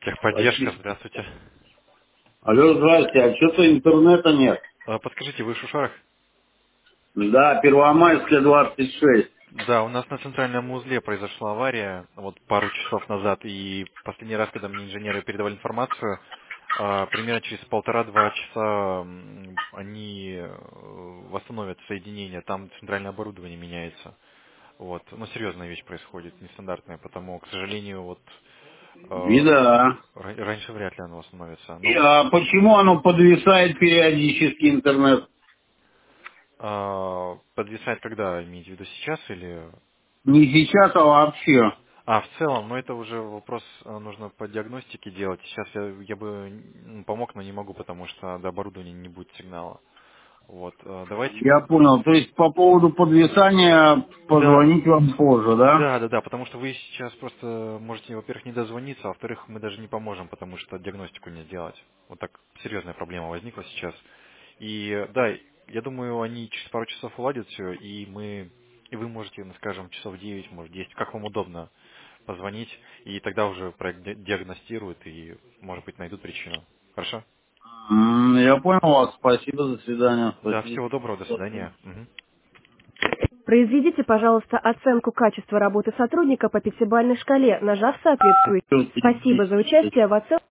Техподдержка, Почти. здравствуйте. Алло, здрасте, а что-то интернета нет. Подскажите, вы в Шушарах? Да, Первомайская, 26. Да, у нас на центральном узле произошла авария вот пару часов назад, и последний раз, когда мне инженеры передавали информацию, примерно через полтора-два часа они восстановят соединение, там центральное оборудование меняется. Вот. Но серьезная вещь происходит, нестандартная, потому, к сожалению, вот Беда. раньше вряд ли оно восстановится. Ну, А почему оно подвисает периодически интернет? подвисает когда, имеете в виду сейчас или... Не сейчас, а вообще. В целом, ну это уже вопрос нужно по диагностике делать. Сейчас я бы помог, но не могу, потому что до оборудования не будет сигнала. Вот, давайте... Я понял. То есть по поводу подвисания Да, позвонить вам позже, да? да, потому что вы сейчас просто можете, во-первых, не дозвониться, а во-вторых, мы даже не поможем, потому что диагностику не сделать. Вот так серьезная проблема возникла сейчас. И да, я думаю, они через пару часов уладят все, и вы можете, ну, скажем, часов 9, может 10, как вам удобно, позвонить, и тогда уже проект диагностируют и, может быть, найдут причину. Хорошо? Я понял вас. Спасибо, до свидания. Да, Спасибо. всего доброго, до свидания. Мгм. Произведите, пожалуйста, оценку качества работы сотрудника по пятибалльной шкале, нажав соответствующий. Спасибо за участие в оценке.